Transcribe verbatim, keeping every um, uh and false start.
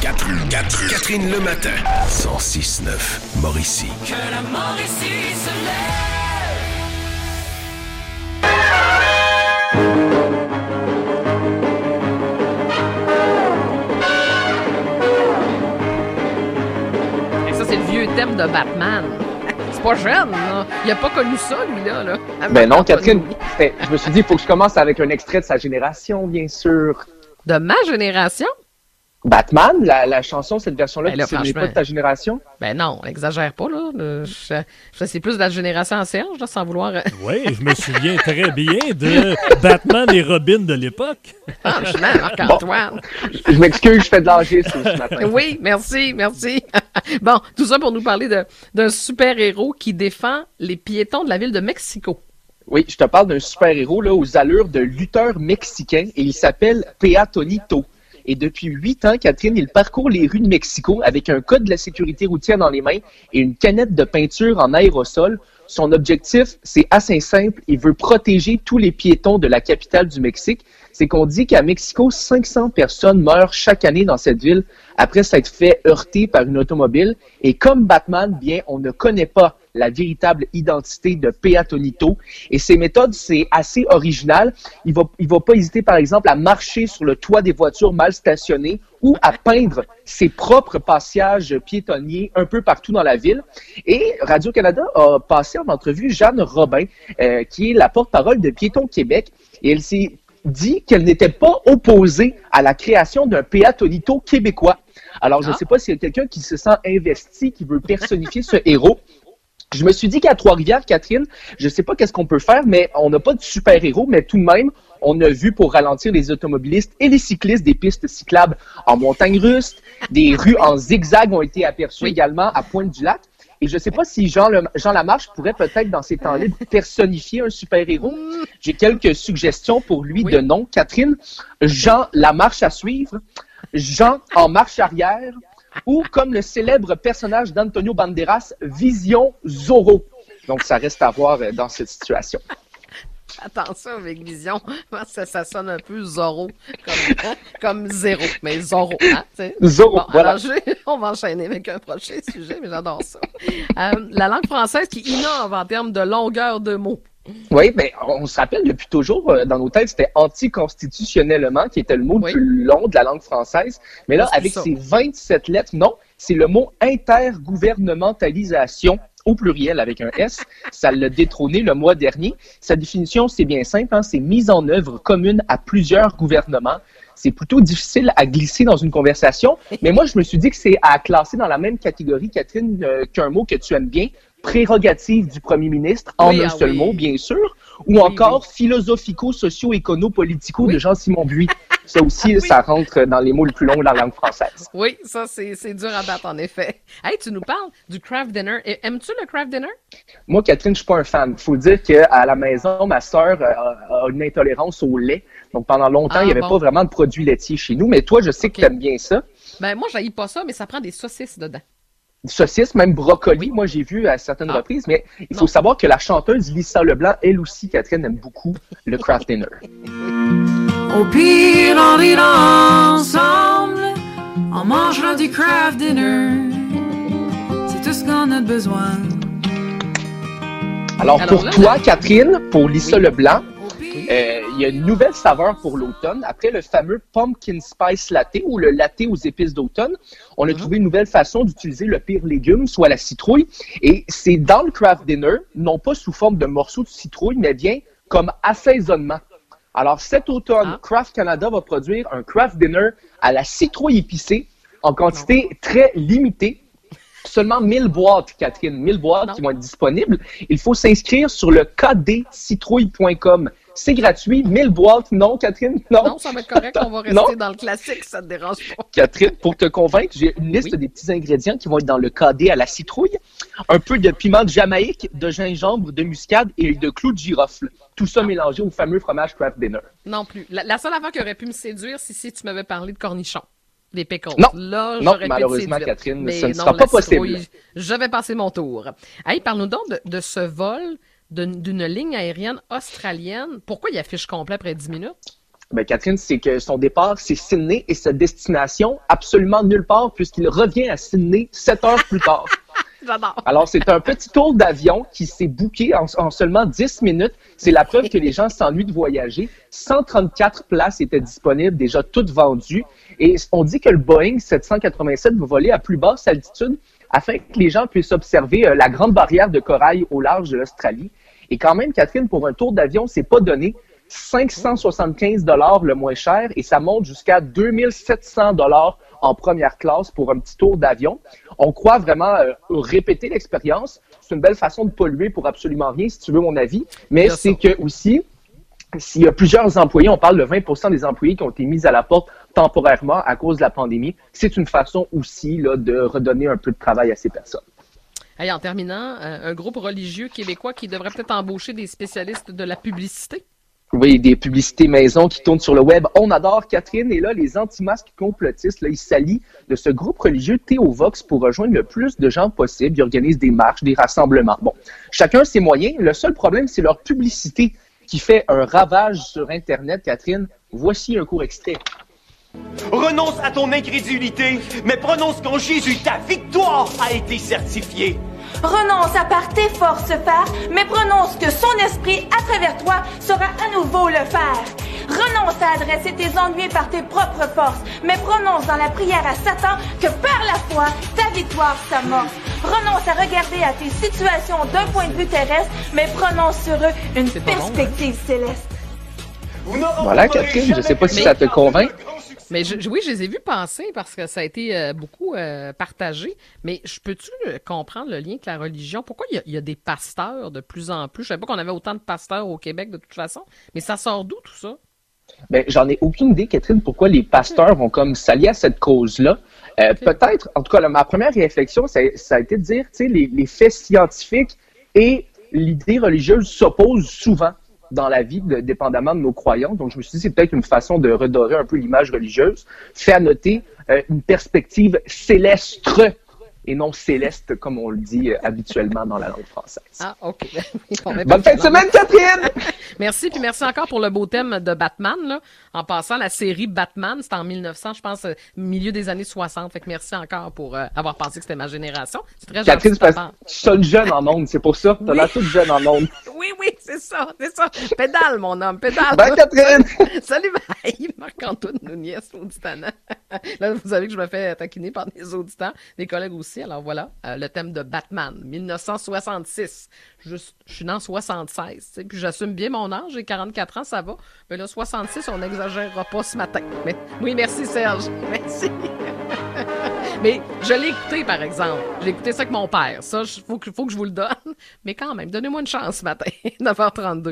Catherine, Catherine, Catherine le matin. cent six neuf Mauricie. Que la Mauricie se lève. Et ça, c'est le vieux thème de Batman. C'est pas jeune, là. Il a pas connu ça, lui-là. Là. Ben non, Catherine, je me suis dit, il faut que je commence avec un extrait de sa génération, bien sûr. De ma génération? Batman, la, la chanson, cette version-là, Ben là, ce n'est pas de ta génération? Ben non, on exagère pas, là. Le, je, je, c'est plus de la génération en Serge, là, sans vouloir... Oui, je me souviens très bien de Batman et Robin de l'époque. Franchement, Marc-Antoine. Bon, je m'excuse, je fais de l'angélisme ce matin. Oui, merci, merci. Bon, tout ça pour nous parler de, d'un super-héros qui défend les piétons de la ville de Mexico. Oui, je te parle d'un super-héros là, aux allures de lutteur mexicain et il s'appelle Peatonito. Et depuis huit ans, Catherine, il parcourt les rues de Mexico avec un code de la sécurité routière dans les mains et une canette de peinture en aérosol. Son objectif, c'est assez simple. Il veut protéger tous les piétons de la capitale du Mexique. C'est qu'on dit qu'à Mexico, cinq cents personnes meurent chaque année dans cette ville après s'être fait heurter par une automobile. Et comme Batman, bien, on ne connaît pas la véritable identité de Peatonito. Et ses méthodes, c'est assez original. Il va, il va pas hésiter, par exemple, à marcher sur le toit des voitures mal stationnées ou à peindre ses propres passages piétonniers un peu partout dans la ville. Et Radio-Canada a passé en entrevue Jeanne Robin, euh, qui est la porte-parole de Piétons Québec. Et elle s'est dit qu'elle n'était pas opposée à la création d'un Peatonito québécois. Alors, je ne sais pas s'il y a quelqu'un qui se sent investi, qui veut personnifier ce héros. Je me suis dit qu'à Trois-Rivières, Catherine, je ne sais pas qu'est-ce qu'on peut faire, mais on n'a pas de super-héros, mais tout de même, on a vu pour ralentir les automobilistes et les cyclistes des pistes cyclables en montagne russe, des rues en zigzag ont été aperçues également à Pointe-du-Lac. Et je ne sais pas si Jean, le, Jean Lamarche pourrait peut-être, dans ses temps libres, personnifier un super-héros. J'ai quelques suggestions pour lui oui. de nom. Catherine, Jean Lamarche à suivre, Jean en marche arrière, ou comme le célèbre personnage d'Antonio Banderas, Vision Zorro. Donc, ça reste à voir dans cette situation. Attention avec Vision, ça, ça sonne un peu Zorro, comme, hein, comme zéro, mais Zorro. Hein, Zorro, bon, voilà. Alors, je, on va enchaîner avec un prochain sujet, mais j'adore ça. Euh, la langue française qui innove en termes de longueur de mots. Oui, mais on se rappelle depuis toujours, euh, dans nos têtes, c'était anticonstitutionnellement qui était le mot oui. le plus long de la langue française. Mais là, avec ça. Ses vingt-sept lettres, non, c'est le mot intergouvernementalisation au pluriel avec un S. Ça l'a détrôné le mois dernier. Sa définition, c'est bien simple, hein, c'est mise en œuvre commune à plusieurs gouvernements. C'est plutôt difficile à glisser dans une conversation, mais moi, je me suis dit que c'est à classer dans la même catégorie, Catherine, euh, qu'un mot que tu aimes bien, prérogative du premier ministre, en oui, un ah seul oui. mot, bien sûr, ou oui, encore oui. philosophico-socio-écono-politico oui. de Jean-Simon Buis. Ça aussi, oui. ça rentre dans les mots les plus longs de la langue française. Oui, ça, c'est, c'est dur à battre, en effet. Hey, tu nous parles du craft dinner. Aimes-tu le craft dinner? Moi, Catherine, je suis pas un fan. Il faut dire qu'à la maison, ma sœur a une intolérance au lait. Donc, pendant longtemps, ah, il n'y avait bon. pas vraiment de produits laitiers chez nous. Mais toi, je sais okay. que tu aimes bien ça. Ben, moi, j'haïs pas ça, mais ça prend des saucisses dedans. Saucisses, même brocoli, moi j'ai vu à certaines ah. reprises, mais il faut non. savoir que la chanteuse Lisa Leblanc, elle aussi, Catherine, aime beaucoup le craft dinner. Au pire, on ira ensemble, on mangera du craft dinner, c'est tout ce qu'on a besoin. Alors, Alors pour là, toi, là... Catherine, pour Lisa oui. Leblanc, Euh, il y a une nouvelle saveur pour l'automne. Après le fameux Pumpkin Spice Latte ou le latte aux épices d'automne, on a mm-hmm. trouvé une nouvelle façon d'utiliser le pire légume, soit la citrouille. Et c'est dans le craft dinner, non pas sous forme de morceaux de citrouille, mais bien comme assaisonnement. Alors cet automne, ah. Craft Canada va produire un craft dinner à la citrouille épicée en quantité non. très limitée. Seulement mille boîtes, Catherine, mille boîtes non. qui vont être disponibles. Il faut s'inscrire sur le k d citrouille point com. C'est gratuit, mille boîtes, non, Catherine, non. Non, ça va être correct, on va rester non. dans le classique, ça te dérange pas. Catherine, pour te convaincre, j'ai une liste oui. des petits ingrédients qui vont être dans le K D à la citrouille. Un peu de piment de Jamaïque, de gingembre, de muscade et de clous de girofle. Tout ça non. mélangé au fameux fromage craft dinner. Non plus. La, la seule affaire qui aurait pu me séduire, c'est si tu m'avais parlé de cornichons. Des pickles. Non, Là, non j'aurais malheureusement, pu Catherine, mais ça ne non, sera pas possible. Citrouille, je vais passer mon tour. Hey, parle-nous donc de, de ce vol de, d'une ligne aérienne australienne. Pourquoi il affiche complet après dix minutes? Ben, Catherine, c'est que son départ, c'est Sydney et sa destination, absolument nulle part, puisqu'il revient à Sydney sept heures plus tard. J'adore. Alors, c'est un petit tour d'avion qui s'est booké en, en seulement dix minutes. C'est la preuve que les gens s'ennuient de voyager. cent trente-quatre places étaient disponibles, déjà toutes vendues. Et on dit que le Boeing sept cent quatre-vingt-sept va voler à plus basse altitude afin que les gens puissent observer euh, la grande barrière de corail au large de l'Australie. Et quand même, Catherine, pour un tour d'avion, c'est pas donné. cinq cent soixante-quinze dollars le moins cher et ça monte jusqu'à deux mille sept cents dollars en première classe pour un petit tour d'avion. On croit vraiment euh, répéter l'expérience. C'est une belle façon de polluer pour absolument rien, si tu veux mon avis. Mais Bien c'est sûr. que aussi, s'il y a plusieurs employés, on parle de vingt pour cent des employés qui ont été mis à la porte temporairement à cause de la pandémie, c'est une façon aussi là, de redonner un peu de travail à ces personnes. Hey, en terminant, euh, un groupe religieux québécois qui devrait peut-être embaucher des spécialistes de la publicité. Oui, des publicités maison qui tournent sur le web. On adore Catherine. Et là, les anti-masques complotistes, là, ils s'allient de ce groupe religieux Théovox pour rejoindre le plus de gens possible. Ils organisent des marches, des rassemblements. Bon, chacun ses moyens. Le seul problème, c'est leur publicité qui fait un ravage sur Internet, Catherine. Voici un court extrait. Renonce à ton incrédulité, mais prononce qu'en Jésus, ta victoire a été certifiée. Renonce à par tes forces faire, mais prononce que son esprit, à travers toi, saura à nouveau le faire. Renonce à adresser tes ennuis par tes propres forces, mais prononce dans la prière à Satan que par la foi, ta victoire s'amorce. Renonce à regarder à tes situations d'un point de vue terrestre, mais prononce sur eux une C'est pas bon, perspective céleste. Voilà, Catherine, je ne sais pas si ça te convainc. Mais je, je- oui, je les ai vus passer parce que ça a été euh, beaucoup euh, partagé. Mais je peux-tu euh, comprendre le lien avec la religion? Pourquoi il y, a, il y a des pasteurs de plus en plus? Je savais pas qu'on avait autant de pasteurs au Québec de toute façon. Mais ça sort d'où tout ça? Ben, j'en ai aucune idée, Catherine, pourquoi les pasteurs vont comme s'allier à cette cause-là. Euh, Ok. Peut-être, en tout cas, là, ma première réflexion, ça, ça a été de dire, tu sais, les, les faits scientifiques et l'idée religieuse s'opposent souvent dans la vie, de- dépendamment de nos croyances. Donc, je me suis dit, c'est peut-être une façon de redorer un peu l'image religieuse. Fait à noter euh, une perspective céleste et non céleste, comme on le dit euh, habituellement dans la langue française. Ah, OK. On met Bonne pas fin de de langue. semaine, Catherine! Merci, puis merci encore pour le beau thème de Batman. Là. En passant, la série Batman, c'était en mille neuf cents, je pense, euh, milieu des années soixante. Fait que merci encore pour euh, avoir pensé que c'était ma génération. C'est très gentil Catherine, de c'est ta parce part. que tu sonnes jeune en ondes, c'est pour ça. T'as Oui. l'air toute jeune en ondes. Oui, oui, c'est ça, c'est ça. Pédale, mon homme, pédale. Bye, Catherine! Salut, bye! Marc-Antoine Nouniez, auditana. Là, vous savez que je me fais taquiner par des auditants, des collègues aussi. Alors voilà, euh, le thème de Batman, mille neuf cent soixante-six. Juste, je suis né en soixante-seize, tu sais, puis j'assume bien mon âge, j'ai quarante-quatre ans, ça va. Mais là, soixante-six, on n'exagérera pas ce matin. Mais, oui, merci Serge, merci. Mais je l'ai écouté, par exemple. J'ai écouté ça avec mon père. Ça, il faut que, faut que je vous le donne. Mais quand même, donnez-moi une chance ce matin, neuf heures trente-deux.